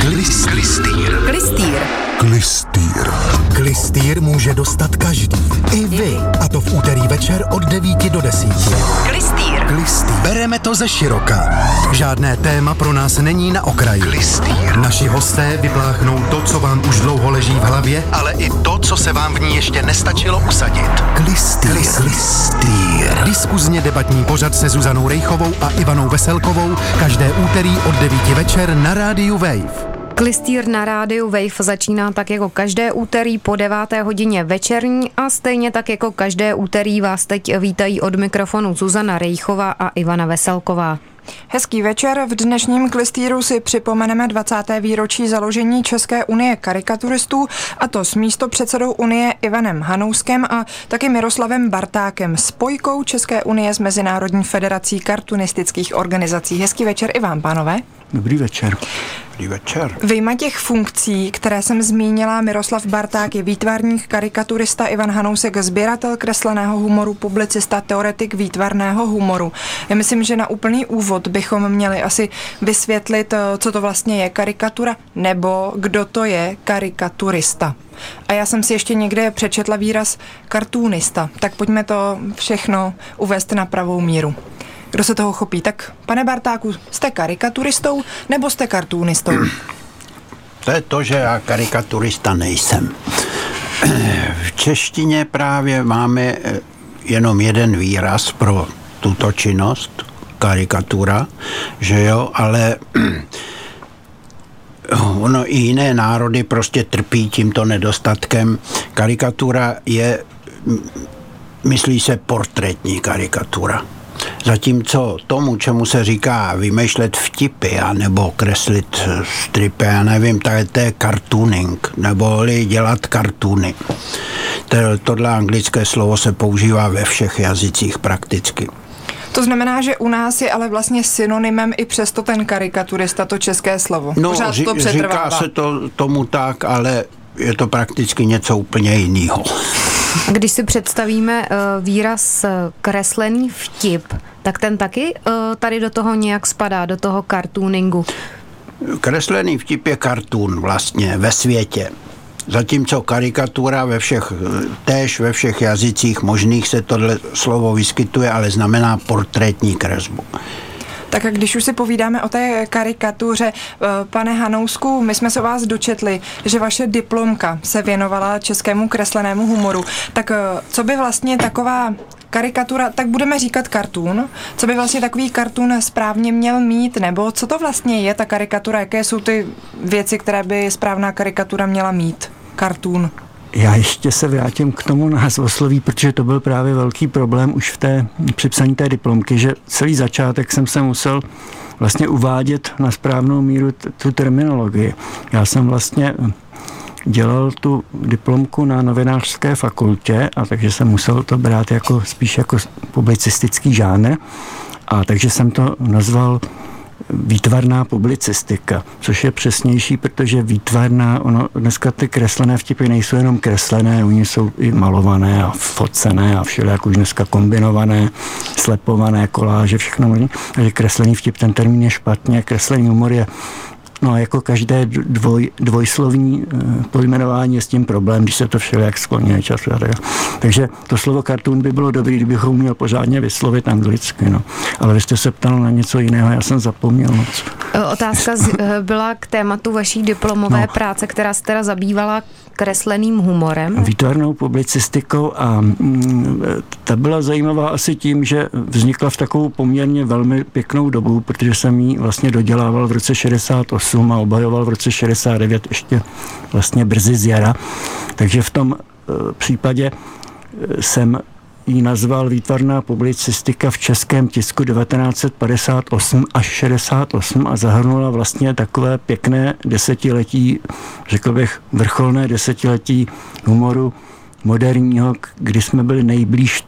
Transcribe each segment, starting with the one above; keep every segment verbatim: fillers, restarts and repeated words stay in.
Klis, klistýr. Klistýr. Klistýr. Klistýr může dostat každý. I vy. A to v úterý večer od devíti do desíti. Klistýr. Klistýr. Bereme to ze široka. Žádné téma pro nás není na okraji. Klistýr. Naši hosté vypláchnou to, co vám už dlouho leží v hlavě, ale i to, co se vám v ní ještě nestačilo usadit. Klistýr. Klistýr. Diskuzně debatní pořad se Zuzanou Rejchovou a Ivanou Veselkovou každé úterý od devíti večer na rádiu Wave. Klistýr na rádiu Wave začíná tak jako každé úterý po deváté hodině večerní a stejně tak jako každé úterý vás teď vítají od mikrofonu Zuzana Rejchová a Ivana Veselková. Hezký večer. V dnešním Klistýru si připomeneme dvacáté výročí založení České unie karikaturistů, a to s místopředsedou unie Ivanem Hanouskem a taky Miroslavem Bartákem, spojkou České unie s Mezinárodní federací kartunistických organizací. Hezký večer i vám, pánové. Dobrý večer. Dobrý večer. Vyjma těch funkcí, které jsem zmínila, Miroslav Barták je výtvarník, karikaturista, Ivan Hanousek sběratel kresleného humoru, publicista, teoretik výtvarného humoru. Já myslím, že na úplný úvod bychom měli asi vysvětlit, co to vlastně je karikatura, nebo kdo to je karikaturista. A já jsem si ještě někde přečetla výraz kartunista, tak pojďme to všechno uvést na pravou míru. Kdo se toho chopí? Tak, pane Bartáku, jste karikaturistou nebo jste kartunistou? To je to, že já karikaturista nejsem. V češtině právě máme jenom jeden výraz pro tuto činnost, karikatura, že jo, ale ono i jiné národy prostě trpí tímto nedostatkem. Karikatura je, myslí se, portrétní karikatura. Zatímco tomu, čemu se říká vymýšlet vtipy nebo kreslit stripy, já nevím, to je, to je cartooning, neboli dělat kartuny. Tohle anglické slovo se používá ve všech jazycích prakticky. To znamená, že u nás je ale vlastně synonymem i přesto ten karikaturista, to české slovo. No, Pořád ří, to přetrvává. Říká se to tomu tak, ale je to prakticky něco úplně jiného. Když si představíme výraz kreslený vtip, tak ten taky tady do toho nějak spadá, do toho cartooningu. Kreslený vtip je cartoon vlastně ve světě. Zatímco karikatura ve všech, též ve všech jazycích možných se tohle slovo vyskytuje, ale znamená portrétní kresbu. Tak a když už si povídáme o té karikatuře, pane Hanousku, my jsme se o vás dočetli, že vaše diplomka se věnovala českému kreslenému humoru. Tak co by vlastně taková karikatura, tak budeme říkat cartoon, co by vlastně takový cartoon správně měl mít, nebo co to vlastně je ta karikatura, jaké jsou ty věci, které by správná karikatura měla mít? Cartoon. Já ještě se vrátím k tomu názvosloví, protože to byl právě velký problém už v té připsaní té diplomky, že celý začátek jsem se musel vlastně uvádět na správnou míru t- tu terminologii. Já jsem vlastně dělal tu diplomku na novinářské fakultě, a takže jsem musel to brát jako spíš jako publicistický žánr, a takže jsem to nazval výtvarná publicistika, což je přesnější, protože výtvarná, ono dneska ty kreslené vtipy nejsou jenom kreslené, oni jsou i malované a focené a všelijak už dneska kombinované, slepované, koláže, všechno možné. Takže kreslený vtip, ten termín je špatně, kreslený humor je, no, jako každé dvoj, dvojslovní e, pojmenování je s tím problém, když se to všelijak skloňuje času. Takže to slovo cartoon by bylo dobrý, kdybychom měl pořádně vyslovit anglicky. No. Ale vy jste se ptal na něco jiného, já jsem zapomněl moc. Otázka z, byla k tématu vaší diplomové no. práce, která se teda zabývala kresleným humorem. Výtvarnou publicistikou, a mm, ta byla zajímavá asi tím, že vznikla v takovou poměrně velmi pěknou dobu, protože jsem ji vlastně dodělával v roce šedesát osm a obhajoval v roce šedesát devět ještě vlastně brzy z jara. Takže v tom e, případě jsem ji nazval výtvarná publicistika v českém tisku devatenáct set padesát osm až šedesát osm a zahrnula vlastně takové pěkné desetiletí, řekl bych vrcholné desetiletí humoru moderního, kdy jsme byli nejblíž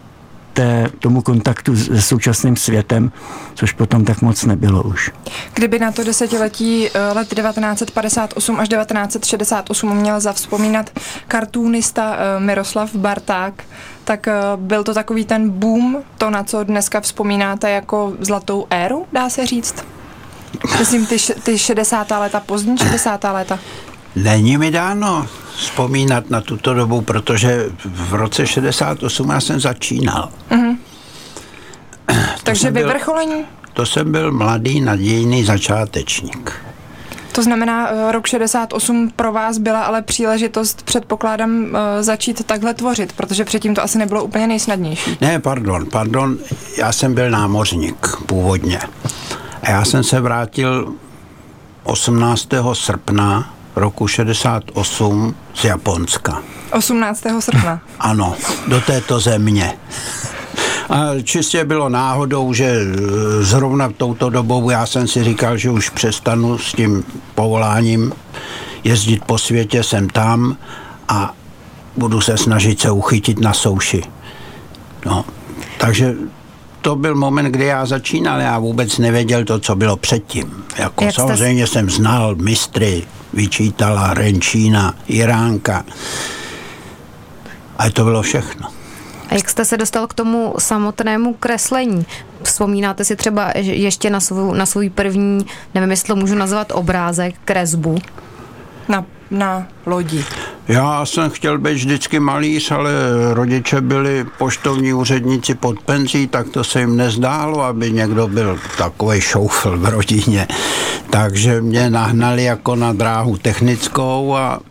té, tomu kontaktu se současným světem, což potom tak moc nebylo už. Kdyby na to desetiletí let devatenáct set padesát osm až devatenáct set šedesát osm měl zavzpomínat kartunista Miroslav Barták, tak byl to takový ten boom, to, na co dneska vzpomínáte jako zlatou éru, dá se říct? Myslím, ty, ty šedesátá léta, pozdní šedesátá léta. Není mi dáno vzpomínat na tuto dobu, protože v roce šedesát osm já jsem začínal. Mm-hmm. Takže vyvrcholení? Byl, to jsem byl mladý, nadějný začátečník. To znamená, rok šedesát osm pro vás byla ale příležitost, předpokládám, začít takhle tvořit, protože předtím to asi nebylo úplně nejsnadnější. Ne, pardon, pardon, já jsem byl námořník původně. A já jsem se vrátil osmnáctého srpna roku šedesát osm z Japonska. osmnáctého srpna? Ano, do této země. A čistě bylo náhodou, že zrovna touto dobou já jsem si říkal, že už přestanu s tím povoláním jezdit po světě, jsem tam a budu se snažit se uchytit na souši. No, takže to byl moment, kdy já začínal, já vůbec nevěděl to, co bylo předtím. Jako samozřejmě jste... jsem znal mistry, Vyčítala, Renčína, Jiránka. A to bylo všechno. A jak jste se dostal k tomu samotnému kreslení? Vzpomínáte si třeba ještě na svůj, na svůj první, nevím, jestli to můžu nazvat obrázek, kresbu? Na, na lodi. Já jsem chtěl být vždycky malíř, ale rodiče byli poštovní úředníci pod penzí, tak to se jim nezdálo, aby někdo byl takovej šoufl v rodině. Takže mě nahnali jako na dráhu technickou a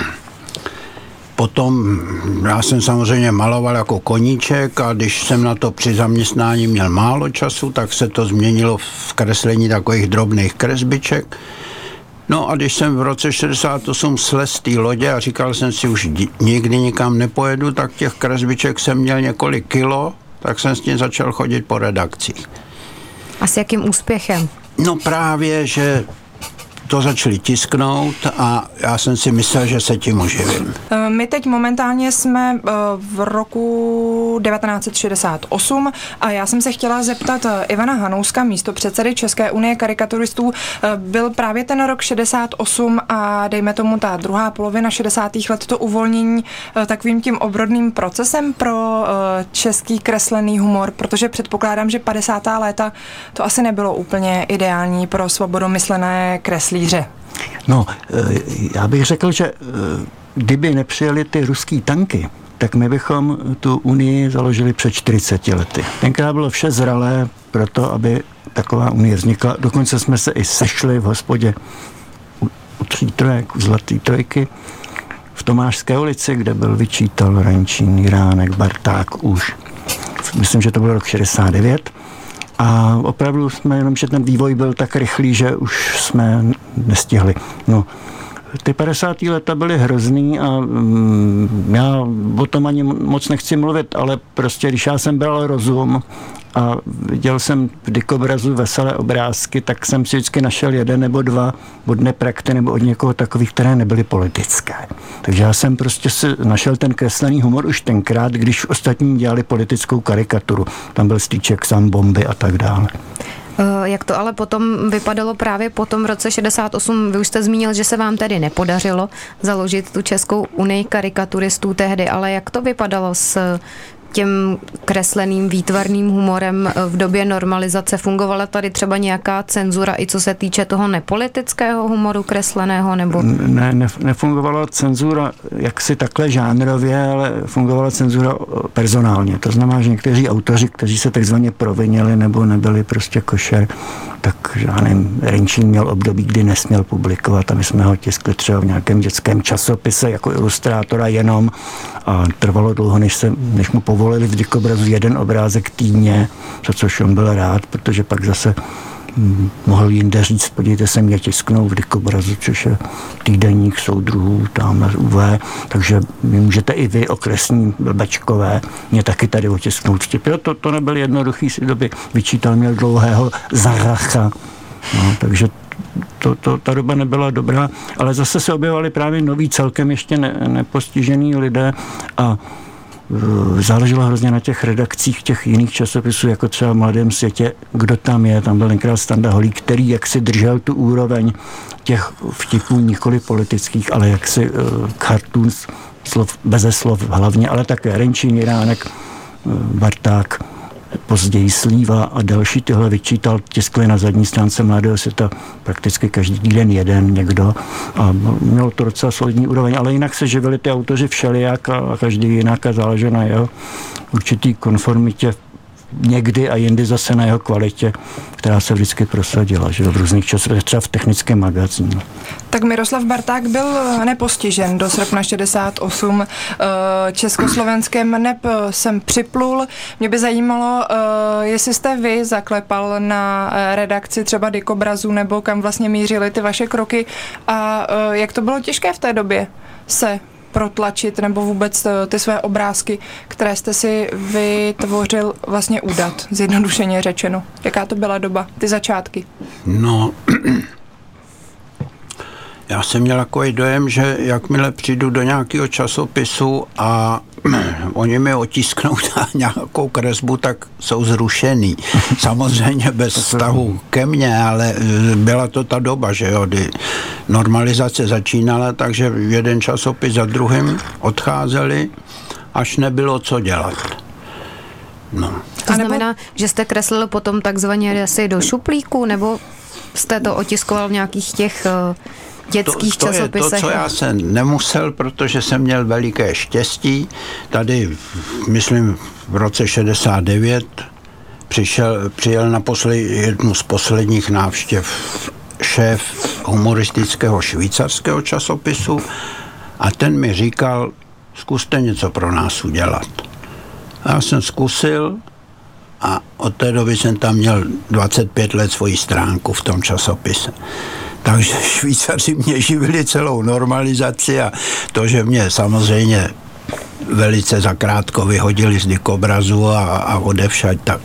potom já jsem samozřejmě maloval jako koníček a když jsem na to při zaměstnání měl málo času, tak se to změnilo v kreslení takových drobných kresbiček. No a když jsem v roce šedesát osm slez z té lodě a říkal jsem si, už nikdy nikam nepojedu, tak těch kresbiček jsem měl několik kilo, tak jsem s tím začal chodit po redakcích. A s jakým úspěchem? No právě, že to začali tisknout a já jsem si myslel, že se tím uživím. My teď momentálně jsme v roku devatenáct set šedesát osm a já jsem se chtěla zeptat Ivana Hanouska, místopředsedy České unie karikaturistů. Byl právě ten rok šedesát osm a dejme tomu ta druhá polovina šedesátých let to uvolnění takovým tím obrodným procesem pro český kreslený humor, protože předpokládám, že padesátá léta to asi nebylo úplně ideální pro svobodomyslené kreslí. No, já bych řekl, že kdyby nepřijeli ty ruský tanky, tak my bychom tu unii založili před čtyřiceti lety. Tenkrát bylo vše zralé pro to, aby taková unie vznikla. Dokonce jsme se i sešli v hospodě u, u tří trojek, u Zlatý trojky, v Tomášské ulici, kde byl Vyčítal, Renčín, Jiránek, Barták už. Myslím, že to byl rok šedesát devět. A opravdu jsme jenom, že ten vývoj byl tak rychlý, že už jsme nestihli. No, ty padesátá léta byly hrozný a mm, já o tom ani moc nechci mluvit, ale prostě když já jsem bral rozum a viděl jsem v dikobrazu veselé obrázky, tak jsem si vždycky našel jeden nebo dva od Neprakty nebo od někoho takových, které nebyly politické. Takže já jsem prostě si našel ten kreslený humor už tenkrát, když ostatní dělali politickou karikaturu. Tam byl Stýček, Sam, Bomby a tak dále. Jak to ale potom vypadalo právě po tom roce šedesát osm? Vy už jste zmínil, že se vám tedy nepodařilo založit tu Českou unii karikaturistů tehdy, ale jak to vypadalo s těm kresleným výtvarným humorem v době normalizace? Fungovala tady třeba nějaká cenzura i co se týče toho nepolitického humoru kresleného? Nebo? Ne, ne, nefungovala cenzura jaksi takhle žánrově, ale fungovala cenzura personálně. To znamená, že někteří autoři, kteří se takzvaně provinili nebo nebyli prostě košer, tak já nevím, Renčín měl období, kdy nesměl publikovat a my jsme ho tiskli třeba v nějakém dětském časopise jako ilustrátora jenom a trvalo dlouho, než, se, než mu povolili v dikobrazu jeden obrázek týdně, za což on byl rád, protože pak zase hm, mohl jinde říct, podívejte se, mě tisknou v dikobrazu, což je týdeník soudruhů tam na U V, takže můžete i vy, okresní blbečkové, mě taky tady otisknout vtipy. To, to nebyl jednoduchý si doby. Vyčítal měl dlouhého Zaracha, no, takže To, to, ta doba nebyla dobrá, ale zase se objevovali právě noví, celkem ještě ne, nepostižený lidé a uh, záleželo hrozně na těch redakcích těch jiných časopisů, jako třeba v Mladém světě, kdo tam je, tam byl tenkrát Standa Holík, který jaksi držel tu úroveň těch vtipů nikoli politických, ale jaksi uh, cartoons, slov, beze slov hlavně, ale také Renčín, Jiránek, uh, Barták, později Slíva a další tyhle vyčítal, tiskli na zadní stránce Mladého světa prakticky každý den jeden někdo a mělo to docela solidní úroveň, ale jinak se živili ty autoři všelijak a každý jinak a záleželo na jeho určitý konformitě někdy a jindy zase na jeho kvalitě, která se vždycky prosadila, že v různých časech, třeba v Technickém magazínu. Tak Miroslav Barták byl nepostižen do srpna šedesát osm. Československém neb jsem připlul. Mě by zajímalo, jestli jste vy zaklepal na redakci třeba Dikobrazu, nebo kam vlastně mířily ty vaše kroky a jak to bylo těžké v té době se protlačit nebo vůbec ty své obrázky, které jste si vytvořil, vlastně udat, zjednodušeně řečeno. Jaká to byla doba, ty začátky? No, já jsem měl takový dojem, že jakmile přijdu do nějakého časopisu a oni mi otisknou nějakou kresbu, tak jsou zrušený. Samozřejmě bez vztahu ke mně, ale byla to ta doba, že jo, kdy normalizace začínala, takže jeden časopis za druhým odcházeli, až nebylo co dělat. No. To znamená, že jste kreslil potom takzvaně asi do šuplíku, nebo jste to otiskoval v nějakých těch dětských to, to časopisech? To je to, co já jsem nemusel, protože jsem měl veliké štěstí. Tady, myslím, v roce šedesát devět přišel, přijel na posled, jednu z posledních návštěv šéf humoristického švýcarského časopisu a ten mi říkal, zkuste něco pro nás udělat. Já jsem zkusil a od té doby jsem tam měl dvacet pět let svoji stránku v tom časopise. Takže Švýcaři mě živili celou normalizaci a to, že mě samozřejmě velice zakrátko vyhodili z Dikobrazu a, a odevšať, tak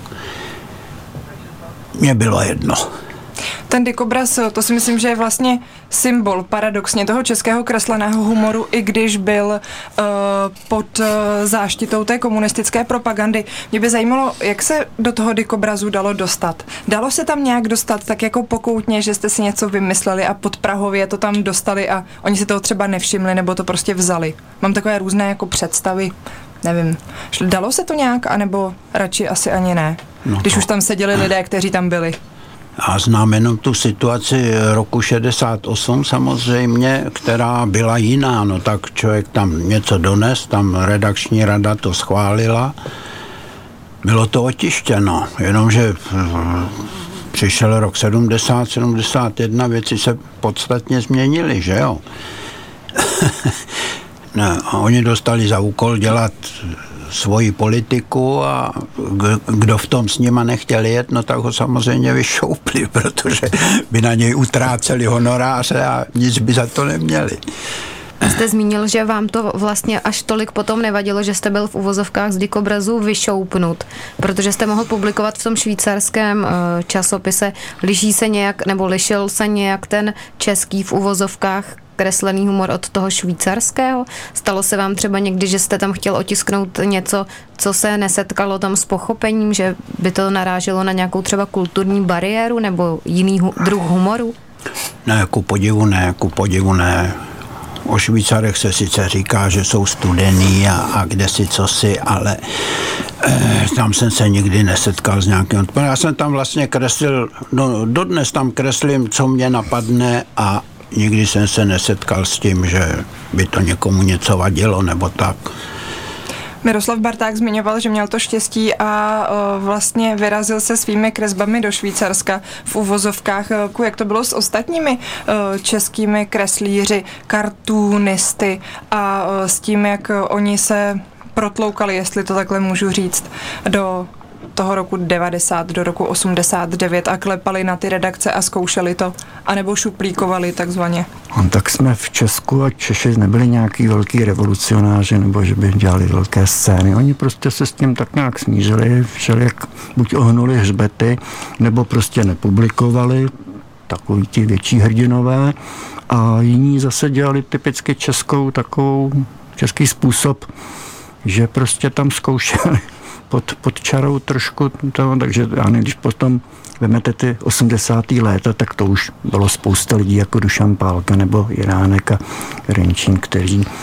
mě bylo jedno. Ten Dikobraz, to si myslím, že je vlastně symbol paradoxně toho českého kresleného humoru, i když byl uh, pod uh, záštitou té komunistické propagandy. Mě by zajímalo, jak se do toho Dikobrazu dalo dostat. Dalo se tam nějak dostat tak jako pokoutně, že jste si něco vymysleli a pod Prahově to tam dostali a oni si toho třeba nevšimli nebo to prostě vzali. Mám takové různé jako představy, nevím. Dalo se to nějak, anebo radši asi ani ne? No když to... už tam seděli lidé, kteří tam byli. Já znám jenom tu situaci roku šedesát osm samozřejmě, která byla jiná, no tak člověk tam něco dones, tam redakční rada to schválila, bylo to otištěno, jenomže přišel rok sedmdesát, sedmdesát jedna, věci se podstatně změnily, že jo? No, oni dostali za úkol dělat svoji politiku a kdo v tom s nima nechtěl jet, no tak ho samozřejmě vyšoupli, protože by na něj utráceli honoráře a nic by za to neměli. Jste zmínil, že vám to vlastně až tolik potom nevadilo, že jste byl v uvozovkách z Dikobrazu vyšoupnut, protože jste mohl publikovat v tom švýcarském časopise. Liší se nějak, nebo lišil se nějak ten český v uvozovkách kreslený humor od toho švýcarského? Stalo se vám třeba někdy, že jste tam chtěl otisknout něco, co se nesetkalo tam s pochopením, že by to naráželo na nějakou třeba kulturní bariéru nebo jiný hu- druh humoru? Ne, ku podivu ne, ku podivu ne. O Švýcarech se sice říká, že jsou studený a, a kde si co si, ale eh, tam jsem se nikdy nesetkal s nějakým odpovědem. Já jsem tam vlastně kreslil, no, dodnes tam kreslím, co mě napadne a nikdy jsem se nesetkal s tím, že by to někomu něco vadilo nebo tak. Miroslav Barták zmiňoval, že měl to štěstí a o, vlastně vyrazil se svými kresbami do Švýcarska v uvozovkách. Jak to bylo s ostatními o, českými kreslíři, kartunisty a o, s tím, jak oni se protloukali, jestli to takhle můžu říct, do toho roku devadesát do roku osmdesát devět a klepali na ty redakce a zkoušeli to, anebo šuplíkovali takzvaně. No, tak jsme v Česku a Češi nebyli nějaký velký revolucionáři, nebo že by dělali velké scény. Oni prostě se s tím tak nějak smířili, všelijak buď ohnuli hřbety, nebo prostě nepublikovali, takový ti větší hrdinové, a jiní zase dělali typicky českou, takovou český způsob, že prostě tam zkoušeli pod, pod čarou trošku toho, takže já ne, když potom vemete ty osmdesátá léta, tak to už bylo spousta lidí jako Dušan Pálka nebo Jiránek a Renčín, kteří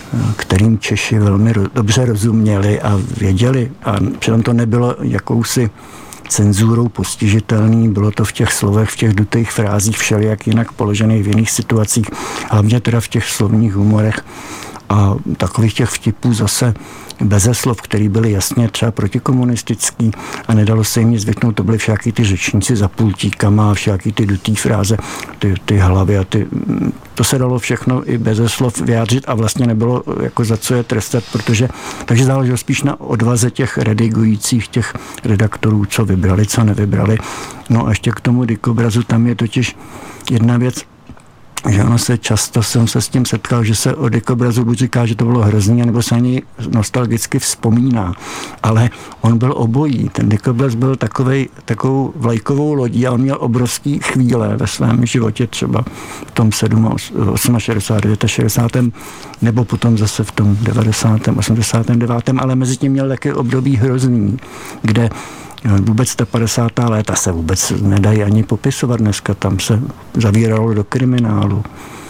kterým Češi velmi dobře rozuměli a věděli. A přitom to nebylo jakousi cenzurou postižitelný, bylo to v těch slovech, v těch dutých frázích všelijak jinak položených v jiných situacích, hlavně teda v těch slovních humorech a takových těch vtipů zase beze slov, který byly jasně třeba protikomunistický a nedalo se jim nic zvyknout, to byly všaký ty řečníci za pultíkama a všaký ty dutý fráze, ty, ty hlavy a ty, to se dalo všechno i beze slov vyjádřit a vlastně nebylo jako za co je trestat, protože takže záleželo spíš na odvaze těch redigujících, těch redaktorů, co vybrali, co nevybrali. No a ještě k tomu dikobrazu, tam je totiž jedna věc, že ono se často jsem se s tím setkal, že se o dikobrazu buď říká, že to bylo hrozný, nebo se ani nostalgicky vzpomíná. Ale on byl obojí. Ten dikobraz byl takovej, takovou vlajkovou lodí a on měl obrovský chvíle ve svém životě, třeba v tom šedesátém osmém, šedesátém nebo potom zase v tom devadesátém, osmdesátém devátém ale mezi tím měl taky období hrozný, kde vůbec ta padesátá léta se vůbec nedají ani popisovat dneska, tam se zavíralo do kriminálu.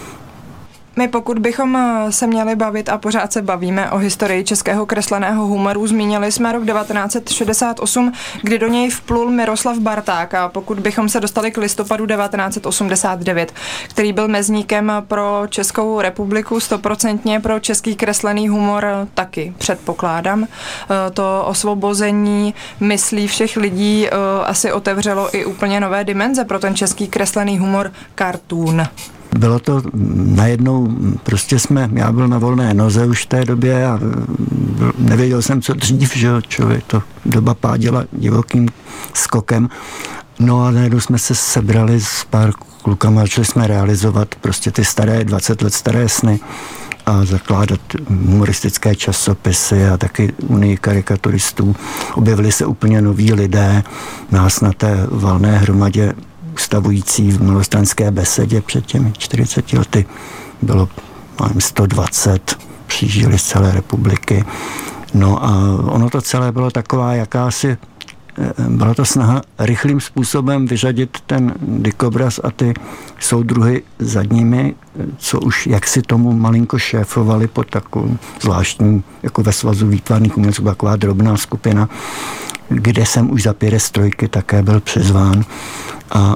My pokud bychom se měli bavit a pořád se bavíme o historii českého kresleného humoru, zmínili jsme rok devatenáct set šedesát osm, kdy do něj vplul Miroslav Barták a pokud bychom se dostali k listopadu devatenáct set osmdesát devět, který byl mezníkem pro Českou republiku, stoprocentně pro český kreslený humor taky předpokládám. To osvobození myslí všech lidí asi otevřelo i úplně nové dimenze pro ten český kreslený humor, cartoon. Bylo to najednou, prostě jsme, já byl na volné noze už v té době a nevěděl jsem, co dřív, že člověk, to doba páděla divokým skokem. No a najednou jsme se sebrali s pár klukama, začali jsme realizovat prostě ty staré, dvacet let staré sny a zakládat humoristické časopisy a taky unii karikaturistů. Objevili se úplně noví lidé, nás na té valné hromadě ustavující v Milostranské besedě před těmi čtyřiceti lety bylo mám, sto dvacet, přijížděli z celé republiky. No a ono to celé bylo taková jakási, byla to snaha rychlým způsobem vyřadit ten dikobraz a ty soudruhy za nimi, co už jaksi tomu malinko šéfovali pod takovou zvláštní, jako ve Svazu výtvarných umělců, taková drobná skupina, kde jsem už za perestrojky také byl přizván. A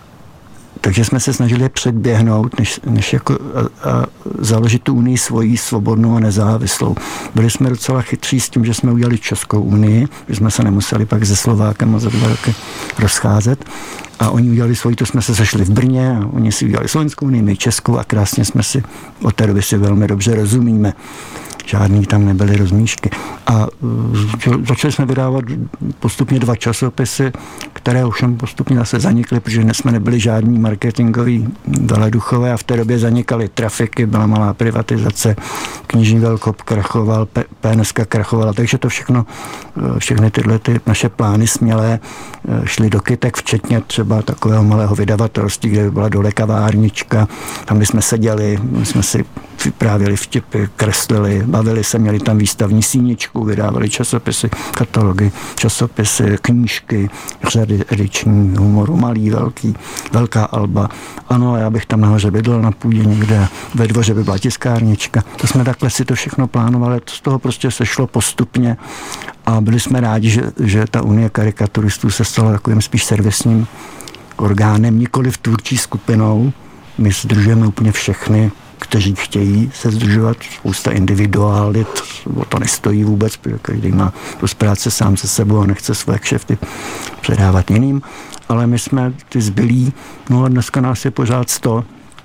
takže jsme se snažili je předběhnout, než, než jako a, a založit tu unii svoji svobodnou a nezávislou. Byli jsme docela chytří s tím, že jsme udělali Českou unii, že jsme se nemuseli pak se Slovákem za dva roky rozcházet. A oni udělali svoji, to jsme se sešli v Brně a oni si udělali Slovenskou unii, my Českou a krásně jsme si, od té doby si velmi dobře rozumíme. Žádný tam nebyly rozmíšky. A začali jsme vydávat postupně dva časopisy, které ovšem postupně zase zanikly, protože jsme nebyli žádní marketingoví veleduchové a v té době zanikaly trafiky, byla malá privatizace, knižní velkop krachoval, P N S krachovala, takže to všechno, všechny tyhle ty naše plány smělé šly do kytek, včetně třeba takového malého vydavatelství, kde by byla dole kavárnička, tam by jsme seděli, jsme si vyprávěli vtipy, kreslili, bavili se, měli tam výstavní síničku, vydávali časopisy, katalogy, časopisy, knížky, řady ediční humoru, malý, velký, velká alba. Ano, já bych tam nahoře bydlel na půdě někde, ve dvoře by byla tiskárnička. To jsme takhle si to všechno plánovali, z toho prostě sešlo postupně a byli jsme rádi, že, že ta unie karikaturistů se stala takovým spíš servisním orgánem, nikoli v tvůrčí skupinou. My sdružujeme úplně všechny, kteří chtějí se sdružovat, spousta individualit, o to nestojí vůbec, protože každý má dost práce sám se sebou a nechce své kšefty předávat jiným, ale my jsme ty zbylí, no a dneska nás je pořád sto,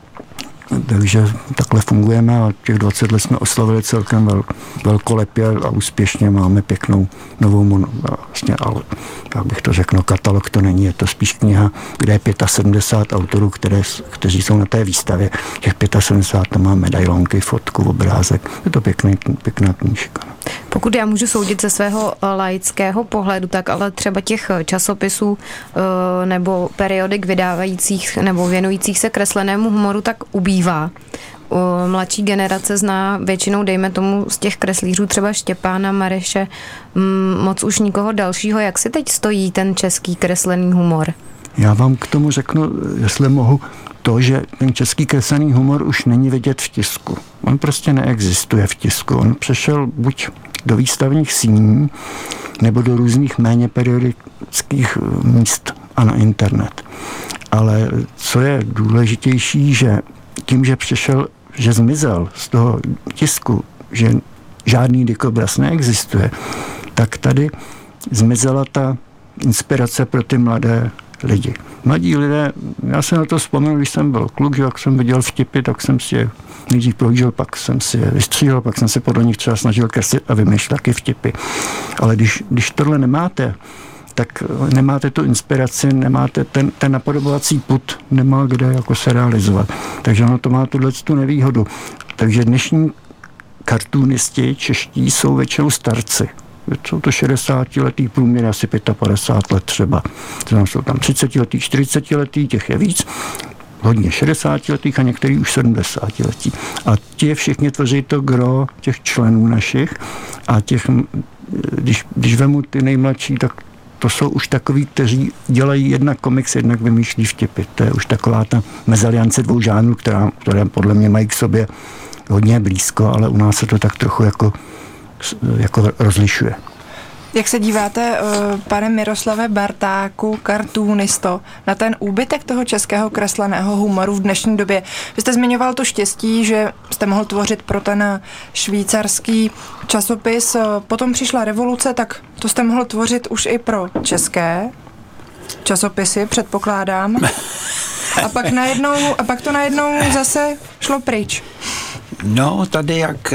takže takhle fungujeme a těch dvacet let jsme oslavili celkem vel, velkolepě a úspěšně, máme pěknou novou mono, vlastně, ale jak bych to řekl, katalog to není, je to spíš kniha, kde je sedmdesát pět autorů, které, kteří jsou na té výstavě, těch sedmdesát pět tam má medailonky, fotku, obrázek, je to pěkný, pěkná knížka. Pokud já můžu soudit ze svého laického pohledu, tak ale třeba těch časopisů nebo periodik vydávajících nebo věnujících se kreslenému humoru tak ubývá. Mladší generace zná většinou, dejme tomu, z těch kreslířů třeba Štěpána Mareše, moc už nikoho dalšího. Jak si teď stojí ten český kreslený humor? Já vám k tomu řeknu, jestli mohu, to, že ten český kreslený humor už není vidět v tisku. On prostě neexistuje v tisku. On přešel buď do výstavních síní, nebo do různých méně periodických míst a na internet. Ale co je důležitější, že tím, že přešel, že zmizel z toho tisku, že žádný dikobraz neexistuje, tak tady zmizela ta inspirace pro ty mladé lidi. Mladí lidé, já se na to vzpomněl, když jsem byl kluk, že jak jsem viděl vtipy, tak jsem si je nejdřív prohlížel, pak jsem si je vystříhal, pak jsem se podle nich třeba snažil kreslit a vymýšlet taky vtipy. Ale když, když tohle nemáte, tak nemáte tu inspiraci, nemáte ten, ten napodobovací pud, nemá kde jako se realizovat. Takže ono to má tuhle tu nevýhodu. Takže dnešní kartunisti čeští jsou většinou starci. Jsou to šedesátiletý průměr, asi padesát pět let třeba. Znamená, jsou tam třicetiletý, čtyřicetiletý, těch je víc. Hodně šedesátiletých a některý už sedmdesátiletí. A ti všichni tvoří to gro těch členů našich a těch, když, když vemu ty nejmladší, tak to jsou už takový, kteří dělají jednak komiks, jednak vymýšlí vtipy. To je už taková ta mezaliance dvou žánrů, která, které podle mě mají k sobě hodně blízko, ale u nás se to tak trochu jako, jako rozlišuje. Jak se díváte, pane Miroslave Bartáku, kartunisto, na ten úbytek toho českého kresleného humoru v dnešní době? Vy jste zmiňoval to štěstí, že jste mohl tvořit pro ten švýcarský časopis. Potom přišla revoluce, tak to jste mohl tvořit už i pro české časopisy, předpokládám. A pak najednou, a pak to najednou zase šlo pryč. No, tady jak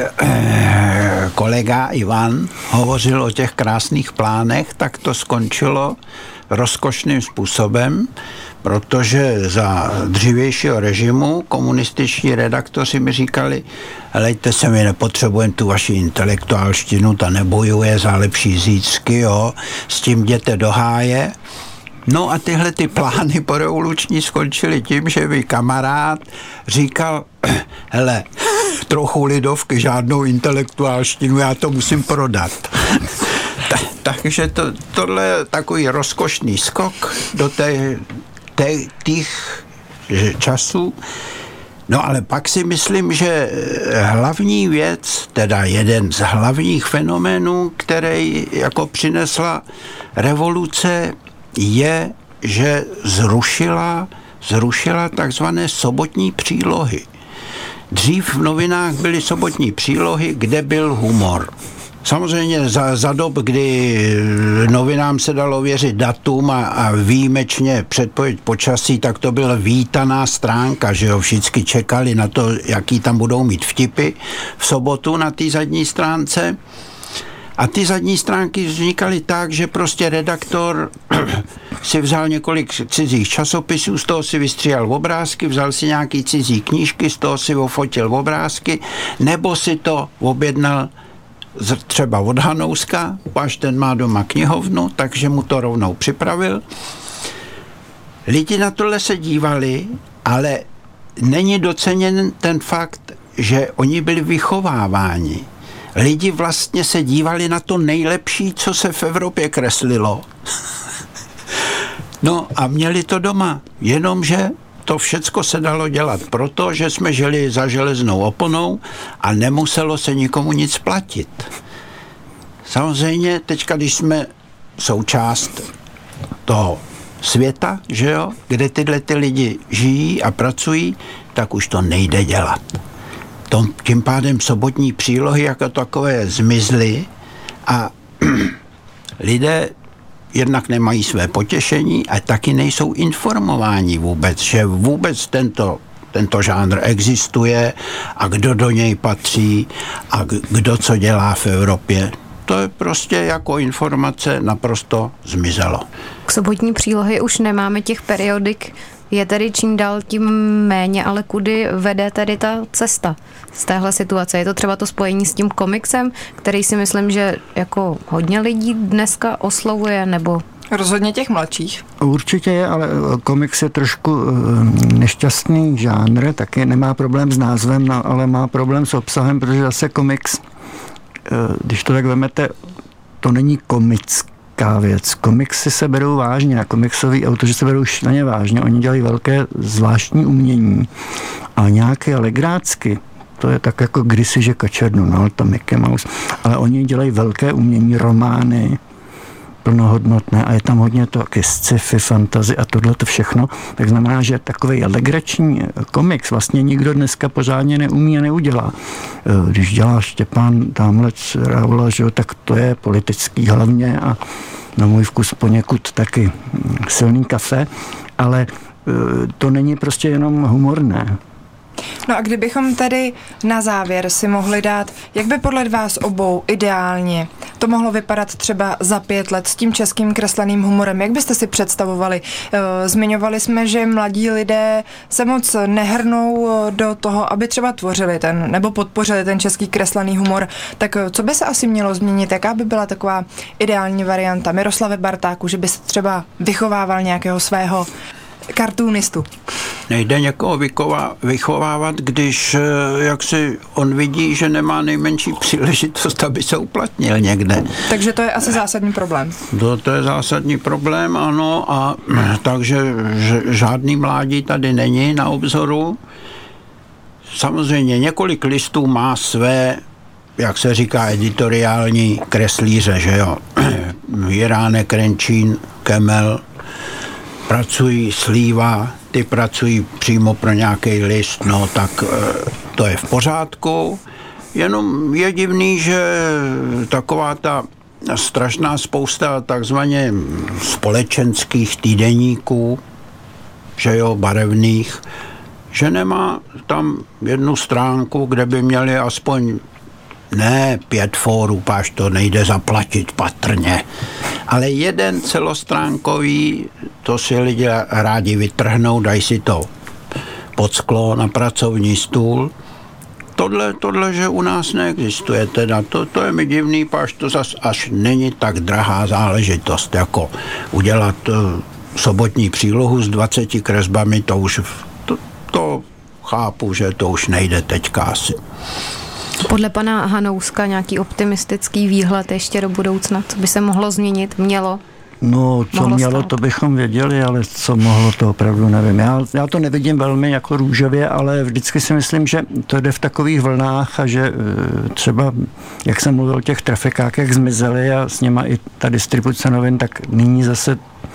eh, kolega Ivan hovořil o těch krásných plánech, tak to skončilo rozkošným způsobem, protože za dřívějšího režimu komunističní redaktoři mi říkali, helejte se, my nepotřebujeme tu vaši intelektuálštinu, ta nebojuje za lepší zítřky, jo, s tím jděte do háje. No a tyhle ty plány porevoluční skončily tím, že mi kamarád říkal, hele, trochu lidovky, žádnou intelektuálštinu, já to musím prodat. Ta, takže to, tohle je takový rozkošný skok do té, té, těch časů. No ale pak si myslím, že hlavní věc, teda jeden z hlavních fenoménů, který jako přinesla revoluce, je, že zrušila, zrušila takzvané sobotní přílohy. Dřív v novinách byly sobotní přílohy, kde byl humor. Samozřejmě za, za dob, kdy novinám se dalo věřit datum a, a výjimečně předpověď počasí, tak to byla vítaná stránka, že jo, všichni čekali na to, jaký tam budou mít vtipy v sobotu na té zadní stránce. A ty zadní stránky vznikaly tak, že prostě redaktor si vzal několik cizích časopisů, z toho si vystříhal obrázky, vzal si nějaký cizí knížky, z toho si ofotil obrázky, nebo si to objednal třeba od Hanouska, až ten má doma knihovnu, takže mu to rovnou připravil. Lidi na tohle se dívali, ale není doceněn ten fakt, že oni byli vychováváni. Lidi vlastně se dívali na to nejlepší, co se v Evropě kreslilo. No a měli to doma, jenomže to všecko se dalo dělat, protože jsme žili za železnou oponou a nemuselo se nikomu nic platit. Samozřejmě teďka, když jsme součást toho světa, že jo, kde tyhle ty lidi žijí a pracují, tak už to nejde dělat. Tom, tím pádem sobotní přílohy jako takové zmizly a lidé jednak nemají své potěšení a taky nejsou informováni vůbec, že vůbec tento, tento žánr existuje a kdo do něj patří a kdo co dělá v Evropě. To je prostě jako informace naprosto zmizelo. K sobotní přílohy už nemáme těch periodik, je tedy čím dál tím méně, ale kudy vede tedy ta cesta z téhle situace? Je to třeba to spojení s tím komiksem, který si myslím, že jako hodně lidí dneska oslovuje, nebo... Rozhodně těch mladších. Určitě je, ale komiks je trošku nešťastný žánr, taky nemá problém s názvem, ale má problém s obsahem, protože zase komiks, když to tak vemete, to není komické politická věc. Komiksy se berou vážně, na komiksový autoři se berou šíleně vážně, oni dělají velké zvláštní umění a nějaké legrácky, to je tak jako kdysi, že Kačernu, no, to Mickey Mouse, ale oni dělají velké umění, romány, plnohodnotné a je tam hodně to taky sci-fi, fantasy a tohle to všechno. Tak znamená, že takový legrační komiks vlastně nikdo dneska pořádně neumí a neudělá. Když dělá Štěpán Támlec Raula, že, tak to je politický hlavně a na můj vkus poněkud taky silný kafe, ale to není prostě jenom humorné. No a kdybychom tedy na závěr si mohli dát, jak by podle vás obou ideálně to mohlo vypadat třeba za pět let s tím českým kresleným humorem, jak byste si představovali? Zmiňovali jsme, že mladí lidé se moc nehrnou do toho, aby třeba tvořili ten, nebo podpořili ten český kreslený humor, tak co by se asi mělo změnit? Jaká by byla taková ideální varianta? Miroslave Bartáku, že by se třeba vychovával nějakého svého kartunistu. Nejde někoho vychovávat, když jak si on vidí, že nemá nejmenší příležitost, aby se uplatnil někde. Takže to je asi zásadní problém. To, to je zásadní problém, ano, a takže žádný mládí tady není na obzoru. Samozřejmě několik listů má své, jak se říká, editoriální kreslíře, že jo. Jiránek, Renčín, Kemel, pracují Slíva, ty pracují přímo pro nějaký list, no tak to je v pořádku. Jenom je divný, že taková ta strašná spousta takzvaně společenských týdeníků, že jo, barevných, že nemá tam jednu stránku, kde by měli aspoň ne pět fórů, páš to nejde zaplatit patrně, ale jeden celostránkový, to si lidi rádi vytrhnou, dají si to pod sklo na pracovní stůl. Tohle, tohle, že u nás neexistuje, teda to, to je mi divný, páš to zas až není tak drahá záležitost, jako udělat uh, sobotní přílohu s dvaceti kresbami, to už, to, to chápu, že to už nejde teďka asi. Podle pana Hanouska nějaký optimistický výhled ještě do budoucna, co by se mohlo změnit, mělo? No, co mohlo mělo, stát. to bychom věděli, ale co mohlo, to opravdu nevím. Já, já to nevidím velmi jako růžově, ale vždycky si myslím, že to jde v takových vlnách a že třeba, jak jsem mluvil o těch trafikách, jak zmizely a s něma i ta distribuce novin, tak nyní zase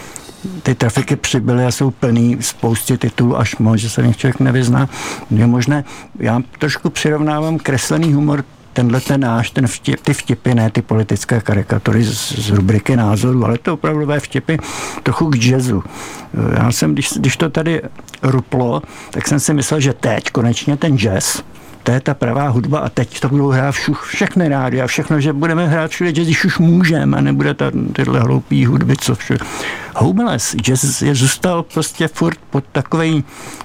ty trafiky přibyly a jsou plný spousty titulů, až moc, že se v nich člověk nevyzná. Je možné, já trošku přirovnávám kreslený humor, tenhle ten náš, ten vtip, ty vtipy, ne ty politické karikatury z, z rubriky názoru, ale to opravdové vtipy trochu k jazzu. Já jsem, když, když to tady ruplo, tak jsem si myslel, že teď konečně ten jazz, to je ta pravá hudba a teď to budou hrát všuch, všechny rády a všechno, že budeme hrát všude jazz, když už můžeme a nebude ta, tyhle hloupý hudby, co všude. Homeless jazz je zůstal prostě furt pod takovej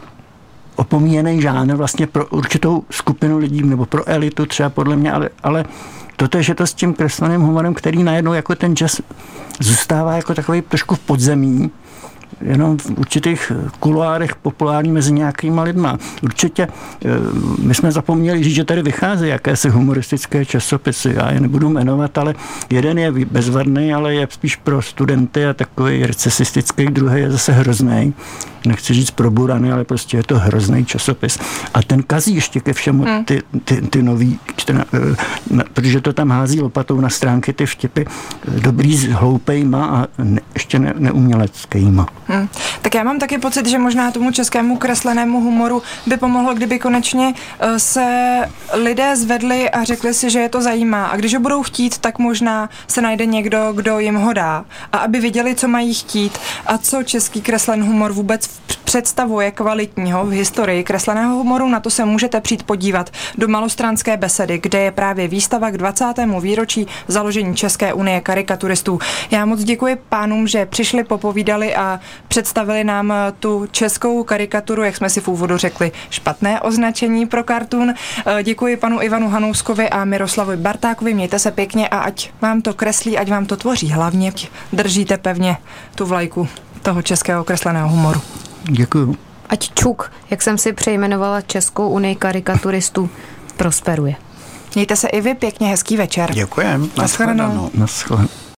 opomíjený žánr vlastně pro určitou skupinu lidí nebo pro elitu třeba podle mě, ale, ale toto je, že to s tím kresleným humorem, který najednou jako ten jazz zůstává jako takový trošku v podzemí, jenom v určitých kuloárech populární mezi nějakýma lidma. Určitě my jsme zapomněli říct, že tady vychází jakési humoristické časopisy. Já je nebudu jmenovat, ale jeden je bezvadný, ale je spíš pro studenty a takový recesistický, druhý je zase hrozný. Nechci říct proburaný, ale prostě je to hrozný časopis. A ten kazí ještě ke všemu ty, ty, ty nový, čtena, protože to tam hází lopatou na stránky ty vtipy dobrý s hloupejma a ne, ještě ne, neuměleckýma. Hmm. Tak já mám taky pocit, že možná tomu českému kreslenému humoru by pomohlo, kdyby konečně se lidé zvedli a řekli si, že je to zajímá. A když ho budou chtít, tak možná se najde někdo, kdo jim ho dá. A aby viděli, co mají chtít a co český kreslený humor vůbec představuje kvalitního v historii kresleného humoru, na to se můžete přijít podívat do Malostranské besedy, kde je právě výstava k dvacátému výročí založení České unie karikaturistů. Já moc děkuji pánům, že přišli, popovídali a představili nám tu českou karikaturu, jak jsme si v úvodu řekli, špatné označení pro kartun. Děkuji panu Ivanu Hanouskovi a Miroslavu Bartákovi, mějte se pěkně a ať vám to kreslí, ať vám to tvoří, hlavně držíte pevně tu vlajku toho českého kresleného humoru. Děkuju. Ať ČUK, jak jsem si přejmenovala Českou unii karikaturistů, prosperuje. Mějte se i vy pěkně, hezký večer. Děkujem. Naschledanou. Naschledanou.